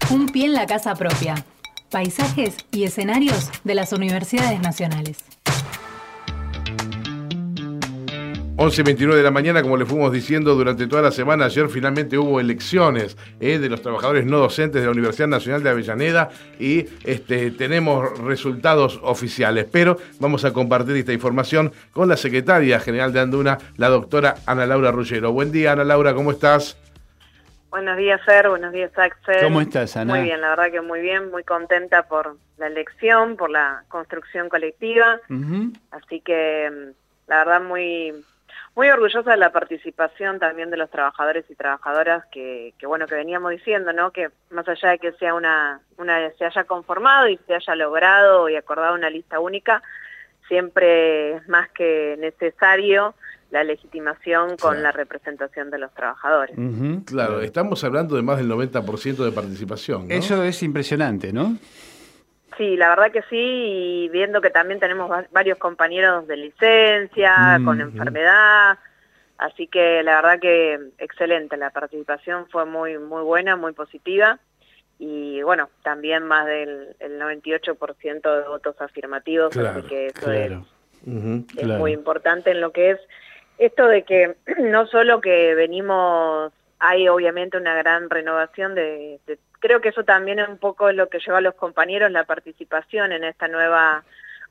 Un pie en la casa propia. Paisajes y escenarios de las universidades nacionales. 11:29 de la mañana, como le fuimos diciendo durante toda la semana. Ayer finalmente hubo elecciones de los trabajadores no docentes de la Universidad Nacional de Avellaneda y tenemos resultados oficiales. Pero vamos a compartir esta información con la secretaria general de Anduna, la doctora Ana Laura Ruggiero. Buen día, Ana Laura, ¿cómo estás? Buenos días, Fer. Buenos días, Axel. ¿Cómo estás, Ana? Muy bien, la verdad que muy bien, muy contenta por la elección, por la construcción colectiva. Así que, la verdad, muy orgullosa de la participación también de los trabajadores y trabajadoras que veníamos diciendo, ¿no? Que más allá de que sea se haya conformado y se haya logrado y acordado una lista única, siempre es más que necesario la legitimación con la representación de los trabajadores. Claro, estamos hablando de más del 90% de participación, ¿no? Eso es impresionante, ¿no? Sí, la verdad que sí, y viendo que también tenemos varios compañeros de licencia, con enfermedad, así que la verdad que excelente, la participación fue muy buena, muy positiva, y bueno, también más del 98% de votos afirmativos, así que eso es muy importante en lo que es esto de que no solo que hay obviamente una gran renovación creo que eso también es un poco lo que lleva a los compañeros la participación en esta nueva,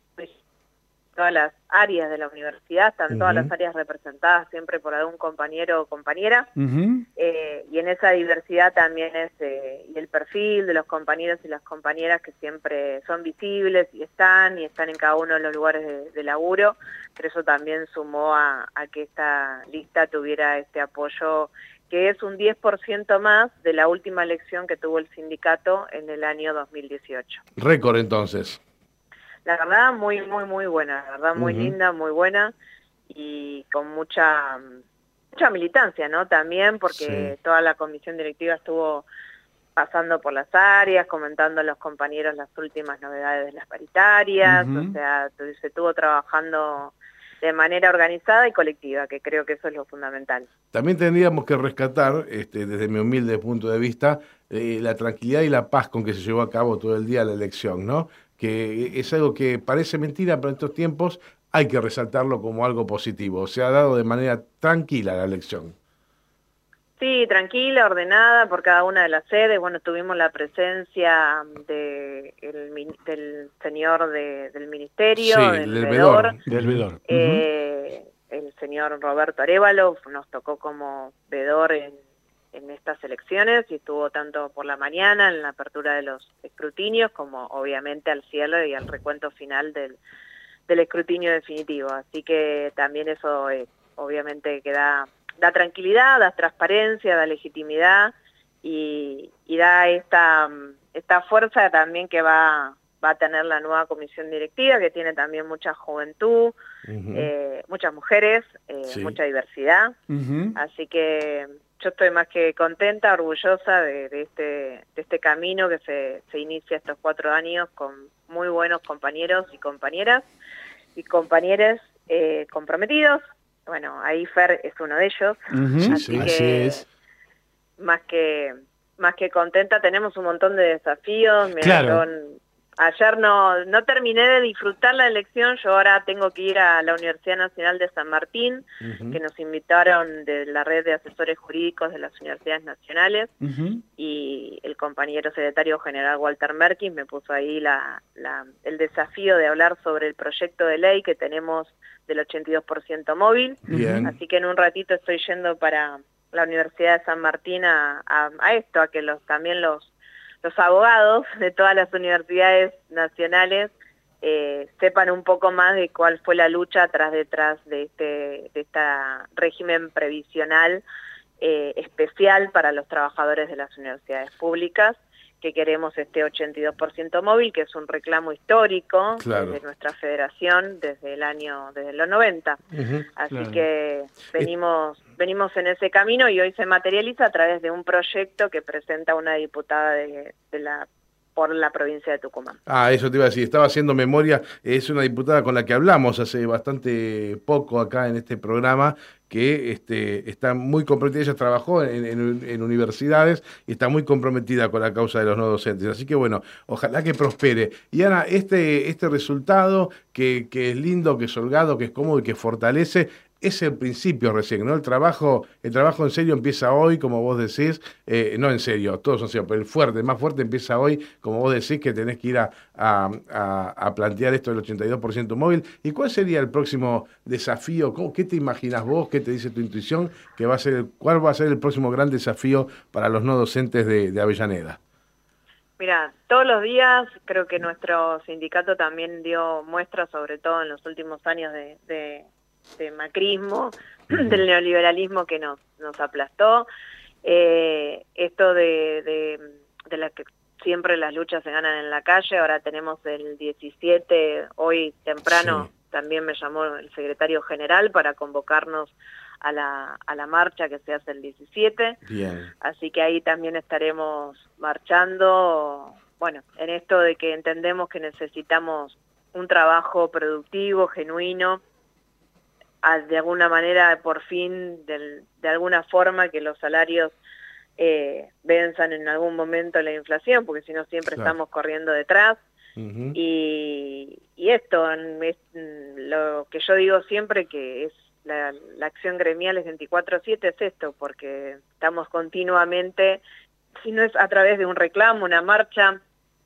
todas las áreas de la universidad, están todas las áreas representadas siempre por algún compañero o compañera, y en esa diversidad también y el perfil de los compañeros y las compañeras que siempre son visibles y están en cada uno de los lugares de laburo, pero eso también sumó a que esta lista tuviera este apoyo, que es un 10% más de la última elección que tuvo el sindicato en el año 2018. Récord, entonces. La verdad, muy buena, la verdad, muy linda, muy buena, y con mucha militancia, ¿no? También, porque toda la comisión directiva estuvo pasando por las áreas, comentando a los compañeros las últimas novedades de las paritarias, o sea, se estuvo trabajando de manera organizada y colectiva, que creo que eso es lo fundamental. También tendríamos que rescatar, desde mi humilde punto de vista, la tranquilidad y la paz con que se llevó a cabo todo el día la elección, ¿no? Que es algo que parece mentira, pero en estos tiempos hay que resaltarlo como algo positivo. Se ha dado de manera tranquila la elección. Sí, tranquila, ordenada por cada una de las sedes. Bueno, tuvimos la presencia del señor del ministerio, del vedor. El señor Roberto Arévalo nos tocó como vedor en estas elecciones y estuvo tanto por la mañana en la apertura de los escrutinios como obviamente al cierre y al recuento final del escrutinio definitivo. Así que también eso obviamente que da tranquilidad, da transparencia, da legitimidad y da esta fuerza también que va a tener la nueva comisión directiva, que tiene también mucha juventud, muchas mujeres, mucha diversidad. Así que yo estoy más que contenta, orgullosa de este camino que se inicia estos 4 años con muy buenos compañeros y compañeras y compañeros comprometidos. Bueno, ahí Fer es uno de ellos, así es. Más que contenta, tenemos un montón de desafíos. Mirá, ayer no terminé de disfrutar la elección, yo ahora tengo que ir a la Universidad Nacional de San Martín, que nos invitaron de la red de asesores jurídicos de las universidades nacionales, y el compañero secretario general Walter Merkins me puso ahí el desafío de hablar sobre el proyecto de ley que tenemos del 82% móvil. Así que en un ratito estoy yendo para la Universidad de San Martín a esto, a que también los abogados de todas las universidades nacionales sepan un poco más de cuál fue la lucha detrás de este régimen previsional especial para los trabajadores de las universidades públicas, que queremos este 82% móvil, que es un reclamo histórico de nuestra federación desde los 90. Así que venimos en ese camino y hoy se materializa a través de un proyecto que presenta una diputada de la por la provincia de Tucumán. Eso te iba a decir, estaba haciendo memoria, es una diputada con la que hablamos hace bastante poco acá en este programa, que está muy comprometida, ella trabajó en universidades y está muy comprometida con la causa de los no docentes, así que bueno, ojalá que prospere. Y Ana, este resultado que es lindo, que es holgado, que es cómodo y que fortalece, es el principio recién, ¿no? El trabajo en serio empieza hoy, como vos decís, no en serio, todos son serios, pero el más fuerte empieza hoy, como vos decís, que tenés que ir a plantear esto del 82% móvil. ¿Y cuál sería el próximo desafío? ¿Qué te imaginas vos? ¿Qué te dice tu intuición? ¿Cuál va a ser el próximo gran desafío para los no docentes de Avellaneda? Mira, todos los días creo que nuestro sindicato también dio muestras, sobre todo en los últimos años de macrismo, del neoliberalismo que nos aplastó. Esto de la que siempre las luchas se ganan en la calle, ahora tenemos el 17, hoy temprano también me llamó el secretario general para convocarnos a la marcha que se hace el 17. Bien. Así que ahí también estaremos marchando, bueno, en esto de que entendemos que necesitamos un trabajo productivo, genuino, de alguna manera, por fin, de alguna forma, que los salarios venzan en algún momento la inflación, porque si no siempre estamos corriendo detrás. Y esto es lo que yo digo siempre, que es la acción gremial es 24/7, es esto, porque estamos continuamente, si no es a través de un reclamo, una marcha,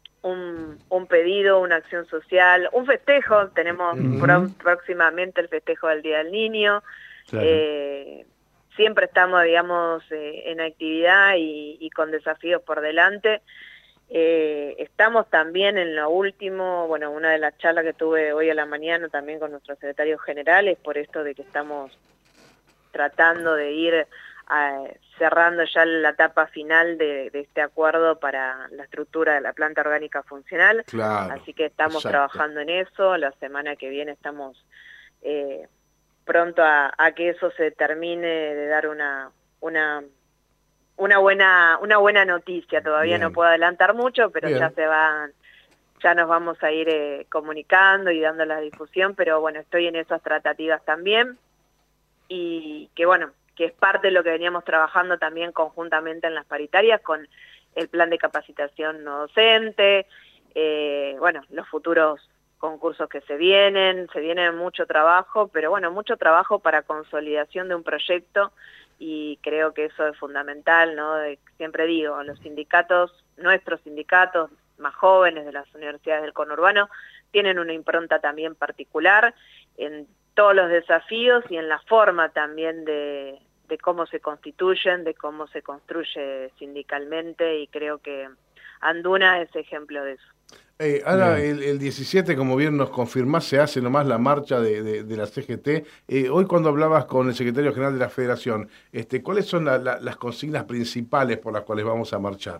un pedido, una acción social, un festejo. Tenemos próximamente el festejo del Día del Niño. Claro. Siempre estamos, digamos, en actividad y con desafíos por delante. Estamos también en lo último, bueno, una de las charlas que tuve hoy a la mañana también con nuestro secretario general es por esto de que estamos tratando de ir cerrando ya la etapa final de este acuerdo para la estructura de la planta orgánica funcional. Claro, así que estamos trabajando en eso. La semana que viene estamos pronto a que eso se termine de dar una buena noticia. Todavía no puedo adelantar mucho, pero ya nos vamos a ir comunicando y dando la difusión, pero bueno, estoy en esas tratativas también, y que bueno, que es parte de lo que veníamos trabajando también conjuntamente en las paritarias con el plan de capacitación no docente, bueno, los futuros concursos que se vienen mucho trabajo, pero bueno, mucho trabajo para consolidación de un proyecto, y creo que eso es fundamental, ¿no? Siempre digo, los sindicatos, nuestros sindicatos más jóvenes de las universidades del conurbano, tienen una impronta también particular en todos los desafíos y en la forma también de cómo se constituyen, de cómo se construye sindicalmente, y creo que Anduna es ejemplo de eso. Ahora, el 17, como bien nos confirmás, se hace nomás la marcha de la CGT. Hoy cuando hablabas con el secretario general de la Federación, ¿cuáles son las consignas principales por las cuales vamos a marchar?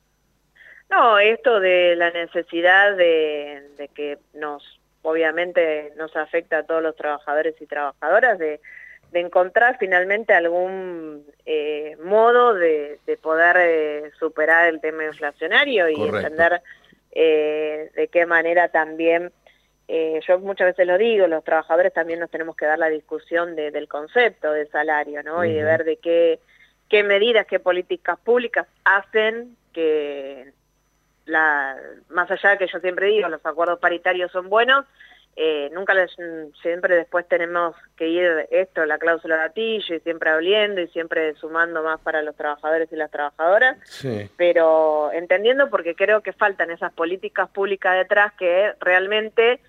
No, esto de la necesidad de que obviamente nos afecta a todos los trabajadores y trabajadoras, de encontrar finalmente algún modo de poder superar el tema inflacionario y entender de qué manera también, yo muchas veces lo digo, los trabajadores también nos tenemos que dar la discusión del concepto de salario, ¿no? Y de ver de qué medidas, qué políticas públicas hacen que más allá de que yo siempre digo, los acuerdos paritarios son buenos, siempre después tenemos que ir la cláusula gatillo, y siempre hablando y siempre sumando más para los trabajadores y las trabajadoras, pero entendiendo, porque creo que faltan esas políticas públicas detrás que realmente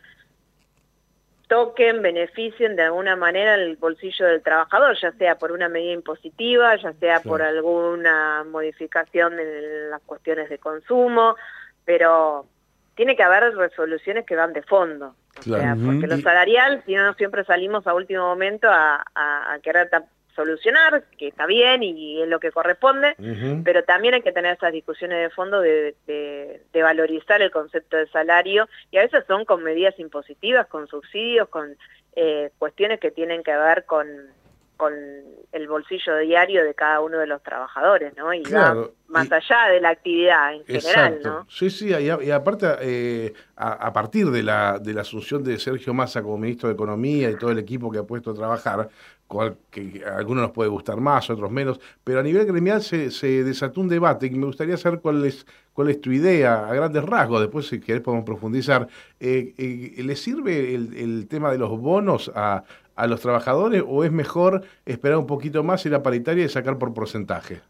toquen, beneficien de alguna manera el bolsillo del trabajador, ya sea por una medida impositiva, ya sea por alguna modificación en las cuestiones de consumo, pero tiene que haber resoluciones que van de fondo. O sea, porque lo salarial, si no, siempre salimos a último momento a querer solucionar, que está bien y es lo que corresponde, pero también hay que tener esas discusiones de fondo de valorizar el concepto de salario, y a veces son con medidas impositivas, con subsidios, con cuestiones que tienen que ver con con el bolsillo diario de cada uno de los trabajadores, ¿no? Y claro, va más allá de la actividad en general, ¿no? Sí, sí, y aparte, a partir de la asunción de Sergio Massa como ministro de Economía y todo el equipo que ha puesto a trabajar, que a algunos nos puede gustar más, otros menos, pero a nivel gremial se desató un debate que me gustaría saber cuál es tu idea a grandes rasgos, después si querés podemos profundizar. ¿Le sirve el tema de los bonos a los trabajadores o es mejor esperar un poquito más y la paritaria y sacar por porcentaje?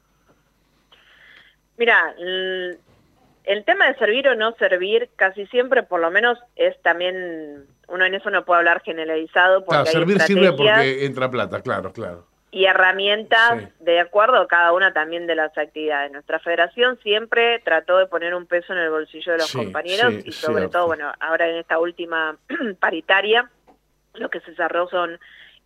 Mira, el tema de servir o no servir casi siempre, por lo menos, es también, uno en eso no puede hablar generalizado porque Claro, hay servir sirve porque entra plata, claro. Y herramientas Sí. de acuerdo a cada una también de las actividades. Nuestra federación siempre trató de poner un peso en el bolsillo de los compañeros y sobre cierto. todo, bueno, ahora en esta última paritaria, lo que se cerró son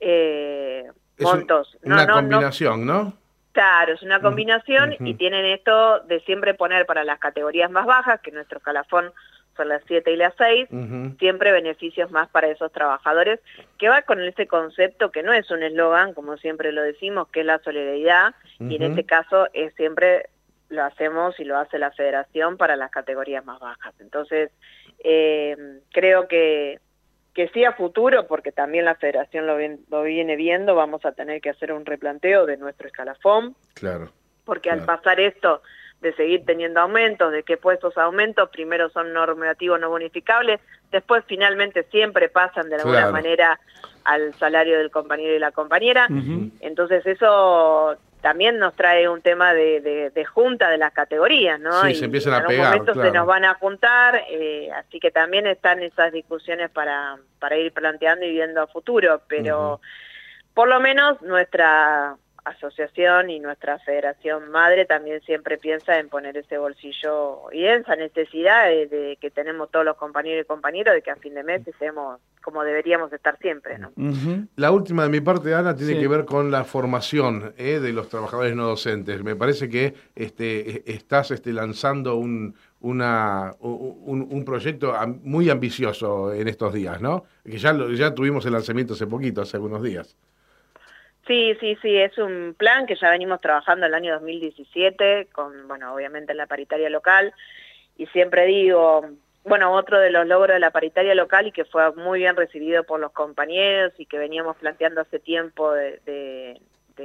montos. Una combinación, ¿no? Claro, es una combinación y Uh-huh. tienen esto de siempre poner para las categorías más bajas, que nuestro escalafón son las 7 y las 6, Uh-huh. siempre beneficios más para esos trabajadores, que va con ese concepto que no es un eslogan, como siempre lo decimos, que es la solidaridad, y en este caso es siempre lo hacemos y lo hace la federación para las categorías más bajas. Entonces, creo que sí a futuro, porque también la federación lo viene viendo, vamos a tener que hacer un replanteo de nuestro escalafón, Claro. porque al pasar esto de seguir teniendo aumentos, de que pues esos aumentos primero son normativos no bonificables, después finalmente siempre pasan de alguna manera al salario del compañero y la compañera, entonces eso también nos trae un tema de junta de las categorías, ¿no? Sí, y se empiezan en a algún pegar, momento claro. se nos van a juntar, así que también están esas discusiones para ir planteando y viendo a futuro, pero por lo menos nuestra asociación y nuestra federación madre también siempre piensa en poner ese bolsillo y esa necesidad de que tenemos todos los compañeros y compañeras de que a fin de mes estemos como deberíamos estar siempre, ¿no? La última de mi parte, Ana, tiene que ver con la formación de los trabajadores no docentes. Me parece que estás lanzando un proyecto muy ambicioso en estos días, ¿no? Que ya tuvimos el lanzamiento hace poquito, hace algunos días. Sí, es un plan que ya venimos trabajando el año 2017, con, bueno, obviamente en la paritaria local, y siempre digo, bueno, otro de los logros de la paritaria local y que fue muy bien recibido por los compañeros y que veníamos planteando hace tiempo en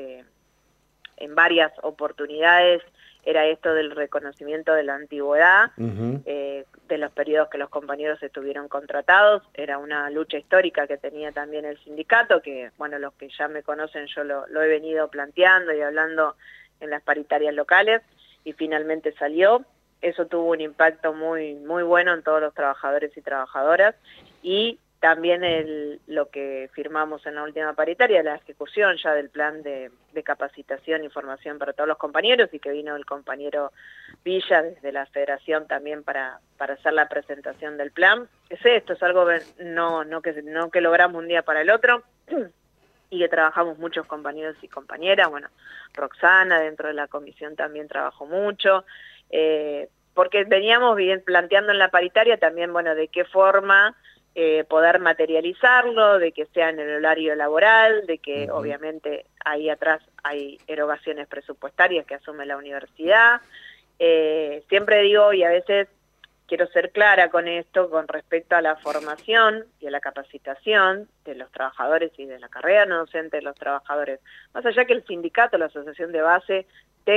varias oportunidades, era esto del reconocimiento de la antigüedad, de los periodos que los compañeros estuvieron contratados. Era una lucha histórica que tenía también el sindicato, que, bueno, los que ya me conocen, yo lo he venido planteando y hablando en las paritarias locales, y finalmente salió. Eso tuvo un impacto muy, muy bueno en todos los trabajadores y trabajadoras, y también lo que firmamos en la última paritaria, la ejecución ya del plan de capacitación y formación para todos los compañeros, y que vino el compañero Villa desde la federación también para hacer la presentación del plan. Esto es algo no que logramos un día para el otro, y que trabajamos muchos compañeros y compañeras. Bueno, Roxana dentro de la comisión también trabajó mucho, porque veníamos bien planteando en la paritaria también, bueno, de qué forma poder materializarlo, de que sea en el horario laboral, de que obviamente ahí atrás hay erogaciones presupuestarias que asume la universidad. Siempre digo, y a veces quiero ser clara con esto, con respecto a la formación y a la capacitación de los trabajadores y de la carrera no docente de los trabajadores. Más allá que el sindicato, la asociación de base,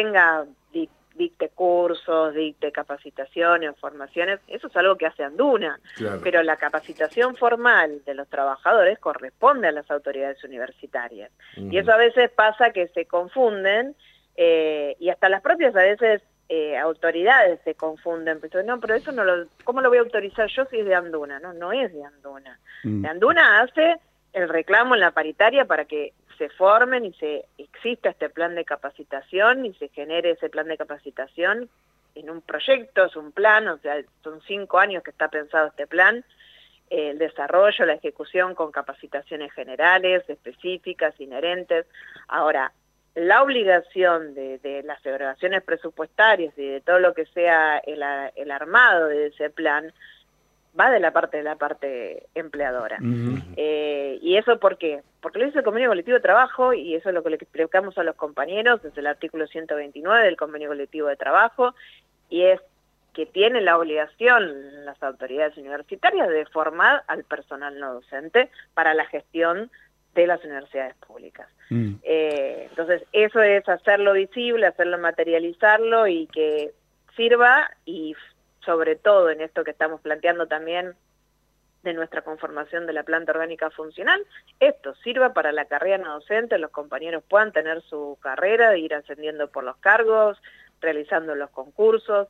dicte cursos, dicte capacitaciones o formaciones, eso es algo que hace Anduna, Claro. Pero la capacitación formal de los trabajadores corresponde a las autoridades universitarias. Y eso a veces pasa que se confunden, y hasta las propias a veces autoridades se confunden, pero no, pero eso ¿cómo lo voy a autorizar yo si es de Anduna? No es de Anduna. De Anduna hace el reclamo en la paritaria para que se formen y exista este plan de capacitación y se genere ese plan de capacitación en un proyecto, es un plan, o sea, son 5 años que está pensado este plan, el desarrollo, la ejecución con capacitaciones generales, específicas, inherentes. Ahora, la obligación de las erogaciones presupuestarias y de todo lo que sea el armado de ese plan va de la parte empleadora. Uh-huh. ¿Y eso por qué? Porque lo dice el convenio colectivo de trabajo, y eso es lo que le explicamos a los compañeros, es el artículo 129 del convenio colectivo de trabajo, y es que tiene la obligación las autoridades universitarias de formar al personal no docente para la gestión de las universidades públicas. Entonces, eso es hacerlo visible, hacerlo materializarlo y que sirva, y sobre todo en esto que estamos planteando también de nuestra conformación de la planta orgánica funcional, esto sirva para la carrera no docente, los compañeros puedan tener su carrera, ir ascendiendo por los cargos, realizando los concursos,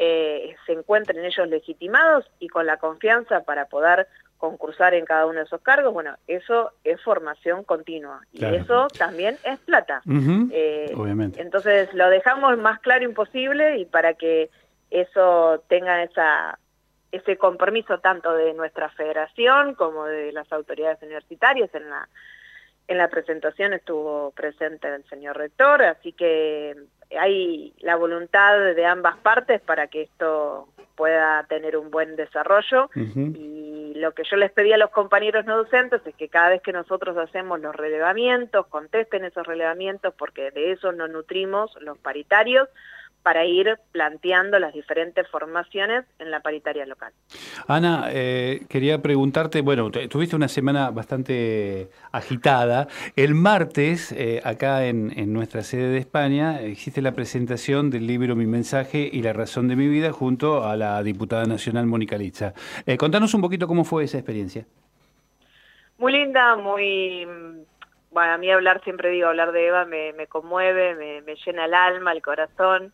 se encuentren ellos legitimados y con la confianza para poder concursar en cada uno de esos cargos. Bueno, eso es formación continua, claro. Y eso también es plata. Uh-huh. Obviamente. Entonces lo dejamos más claro imposible, y para que eso tenga ese compromiso tanto de nuestra federación como de las autoridades universitarias. En la presentación estuvo presente el señor rector, así que hay la voluntad de ambas partes para que esto pueda tener un buen desarrollo. Uh-huh. Y lo que yo les pedí a los compañeros no docentes es que cada vez que nosotros hacemos los relevamientos, contesten esos relevamientos, porque de eso nos nutrimos los paritarios, para ir planteando las diferentes formaciones en la paritaria local. Ana, quería preguntarte, bueno, tuviste una semana bastante agitada. El martes, acá en nuestra sede de España, hiciste la presentación del libro Mi mensaje y la razón de mi vida junto a la diputada nacional Mónica Litza. Contanos un poquito cómo fue esa experiencia. Muy linda, muy... Bueno, a mí siempre digo, hablar de Eva me conmueve, me llena el alma, el corazón,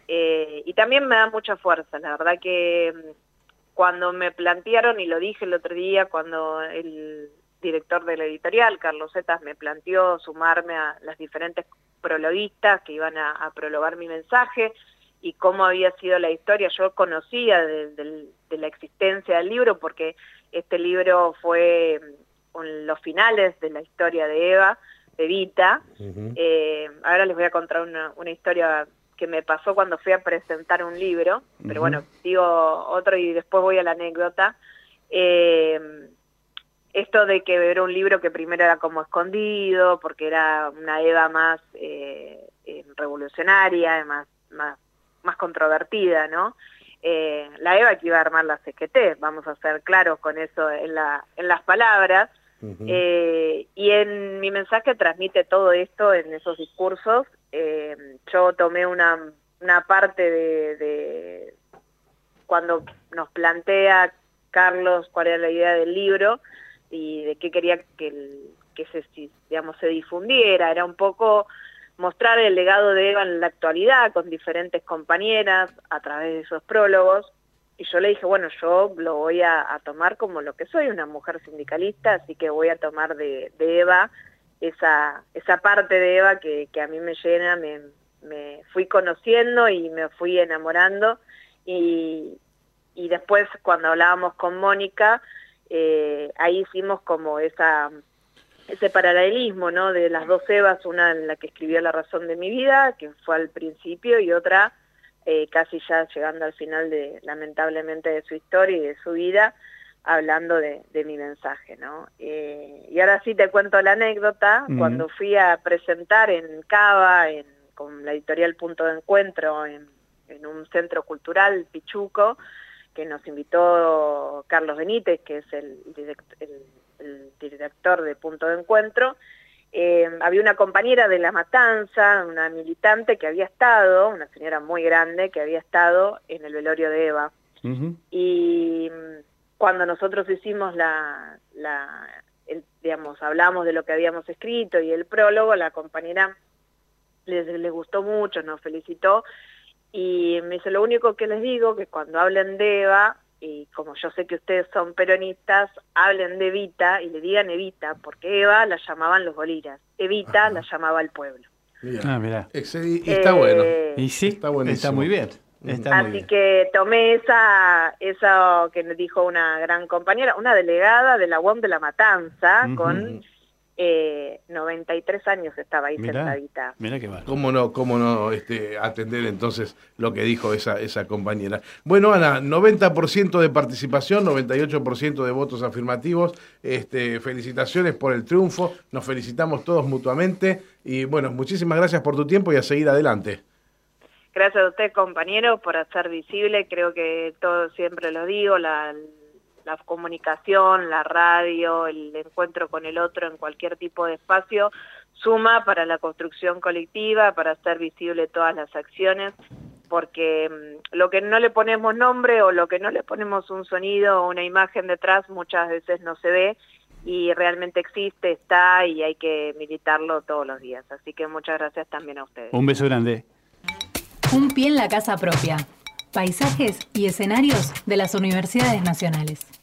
y también me da mucha fuerza. La verdad que cuando me plantearon, y lo dije el otro día, cuando el director de la editorial, Carlos Zetas, me planteó sumarme a las diferentes prologuistas que iban a prologar mi mensaje, y cómo había sido la historia, yo conocía de la existencia del libro, porque este libro fue... con los finales de la historia de Eva, de Evita. Uh-huh. Ahora les voy a contar una historia que me pasó cuando fui a presentar un libro, pero Uh-huh. bueno, digo otro y después voy a la anécdota. Esto de que era un libro que primero era como escondido, porque era una Eva más revolucionaria, más controvertida, ¿no? La Eva que iba a armar la CGT, vamos a ser claros con eso en las palabras. Uh-huh. Y en mi mensaje transmite todo esto en esos discursos. Yo tomé una parte de cuando nos plantea Carlos cuál era la idea del libro y de qué quería que se difundiera. Era un poco mostrar el legado de Eva en la actualidad con diferentes compañeras a través de esos prólogos. Y yo le dije, bueno, yo lo voy a tomar como lo que soy, una mujer sindicalista, así que voy a tomar de Eva esa parte de Eva que a mí me llena, me fui conociendo y me fui enamorando. Y después, cuando hablábamos con Mónica, ahí hicimos como ese paralelismo, ¿no? De las dos Evas, una en la que escribió La razón de mi vida, que fue al principio, y otra casi ya llegando al final lamentablemente de su historia y de su vida, hablando de mi mensaje, ¿no? Y ahora sí te cuento la anécdota. Uh-huh. Cuando fui a presentar en Cava, con la editorial Punto de Encuentro, en un centro cultural, Pichuco, que nos invitó Carlos Benítez, que es el director de Punto de Encuentro, había una compañera de La Matanza, una militante que había estado, una señora muy grande, que había estado en el velorio de Eva. Uh-huh. Y cuando nosotros hicimos hablamos de lo que habíamos escrito y el prólogo, la compañera les gustó mucho, nos felicitó, y me dice, lo único que les digo, que cuando hablen de Eva, y como yo sé que ustedes son peronistas, hablen de Evita y le digan Evita, porque Eva la llamaban los boliras, Evita la llamaba el pueblo. Mirá. Y está bueno. Y sí, está muy bien. Así que tomé eso que me dijo una gran compañera, una delegada de la UOM de La Matanza, uh-huh. con 93 años estaba ahí sentadita. Mirá qué mal. ¿Cómo no atender entonces lo que dijo esa compañera? Bueno, Ana, 90% de participación, 98% de votos afirmativos. Felicitaciones por el triunfo, nos felicitamos todos mutuamente y bueno, muchísimas gracias por tu tiempo y a seguir adelante. Gracias a usted, compañero, por hacer visible. Creo que todo, siempre lo digo, la comunicación, la radio, el encuentro con el otro en cualquier tipo de espacio suma para la construcción colectiva, para hacer visible todas las acciones, porque lo que no le ponemos nombre o lo que no le ponemos un sonido o una imagen detrás muchas veces no se ve y realmente existe, está y hay que militarlo todos los días. Así que muchas gracias también a ustedes. Un beso grande. Un pie en la casa propia. Paisajes y escenarios de las universidades nacionales.